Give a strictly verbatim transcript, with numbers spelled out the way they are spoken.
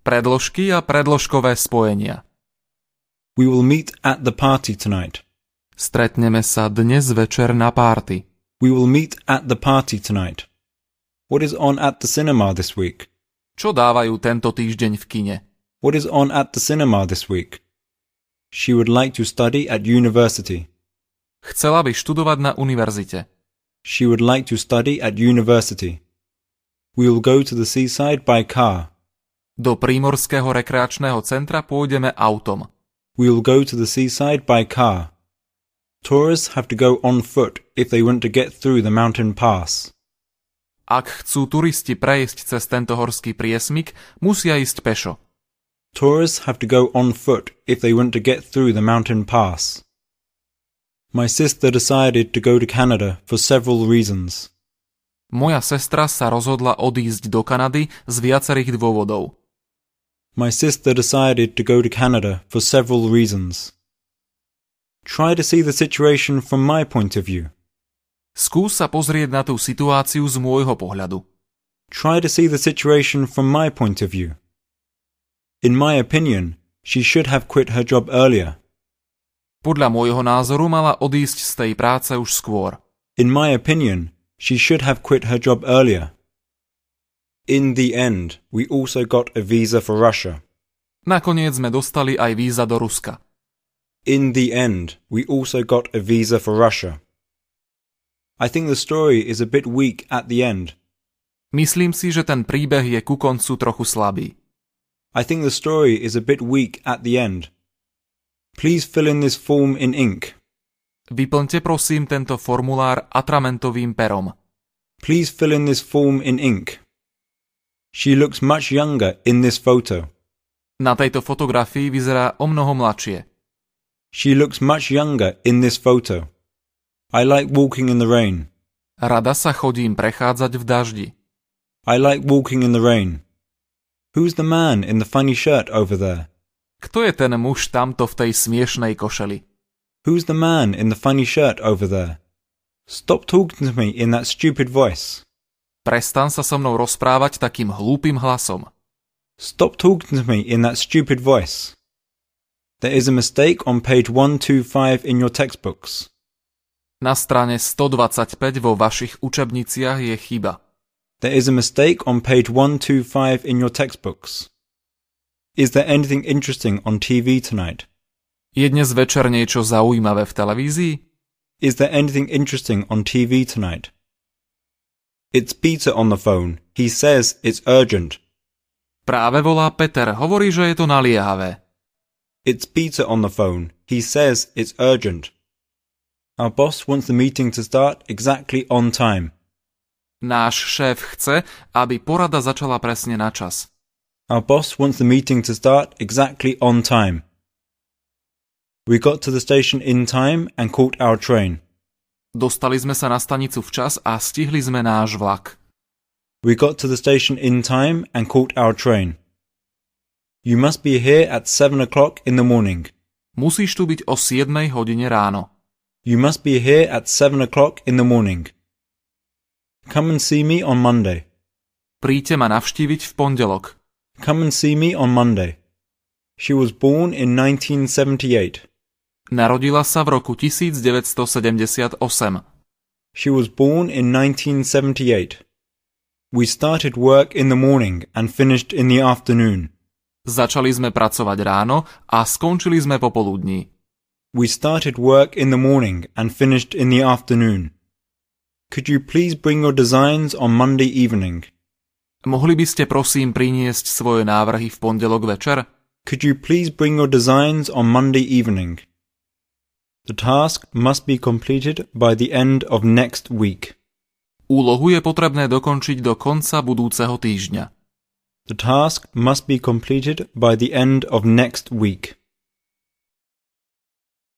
Predložky a predložkové spojenia. We will meet at the party tonight. Stretneme sa dnes večer na párty. We will meet at the party tonight. What is on at the cinema this week? Čo dávajú tento týždeň v kine? What is on at the cinema this week? She would like to study at university. Chcela by študovať na univerzite. She would like to study at university. We will go to the seaside by car. Do prímorského rekreačného centra pôjdeme autom. We will go to the seaside by car. Tourists have to go on foot if they want to get through the mountain pass. Ak chcú turisti prejsť cez tento horský priesmyk, musia ísť pešo. Tourists have to go on foot if they want to get through the mountain pass. My sister decided to go to Canada for several reasons. Moja sestra sa rozhodla odísť do Kanady z viacerých dôvodov. My sister decided to go to Canada for several reasons. Try to see the situation from my point of view. Skús sa pozrieť na tú situáciu z môjho pohľadu. Try to see the situation from my point of view. In my opinion, she should have quit her job earlier. Podľa môjho názoru mala odísť z tej práce už skôr. In my opinion, she should have quit her job earlier. In the end, we also got a visa for Russia. Nakoniec sme dostali aj víza do Ruska. In the end, we also got a visa for Russia. I think the story is a bit weak at the end. Myslím si, že ten príbeh je ku koncu trochu slabý. I think the story is a bit weak at the end. Please fill in this form in ink. Vyplňte prosím tento formulár atramentovým perom. Please fill in this form in ink. She looks much younger in this photo. Na tejto fotografii vyzerá o mnoho mladšie. She looks much younger in this photo. I like walking in the rain. Rada sa chodím prechádzať v daždi. I like walking in the rain. Who's the man in the funny shirt over there? Kto je ten muž tamto v tej smiešnej košeli? Who's the man in the funny shirt over there? Stop talking to me in that stupid voice. Prestan sa so mnou rozprávať takým hlúpym hlasom. Stop talking to me in that stupid voice. There is a mistake on page one twenty-five in your textbooks. Na strane stodvadsaťpäť vo vašich učebniciach je chyba. There is a mistake on page one twenty-five in your textbooks. Is there anything interesting on T V tonight? Je dnes večer niečo zaujímavé v televízii? Is there anything interesting on T V tonight? It's Peter on the phone. He says it's urgent. Práve volá Peter. Hovorí, že je to naliehavé. It's Peter on the phone. He says it's urgent. Our boss wants the meeting to start exactly on time. Náš šéf chce, aby porada začala presne na čas. Our boss wants the meeting to start exactly on time. We got to the station in time and caught our train. Dostali sme sa na stanicu včas a stihli sme náš vlak. We got to the station in time and caught our train. You must be here at seven o'clock in the morning. Musíš tu byť o siedmej hodine ráno. You must be here at seven o'clock in the morning. Come and see me on Monday. Príďte ma navštíviť v pondelok. Come and see me on Monday. She was born in nineteen seventy-eight. Narodila sa v roku devätnásťsedemdesiatosem. She was born in nineteen seventy-eight. We started work in the morning and finished in the afternoon. Začali sme pracovať ráno a skončili sme popoludní. We started work in the morning and finished in the afternoon. Could you please bring your designs on Monday evening? Mohli by ste prosím priniesť svoje návrhy v pondelok večer? Could you please bring your designs on Monday evening? The task must be completed by the end of next week. Úlohu je potrebné dokončiť do konca budúceho týždňa. The task must be completed by the end of next week.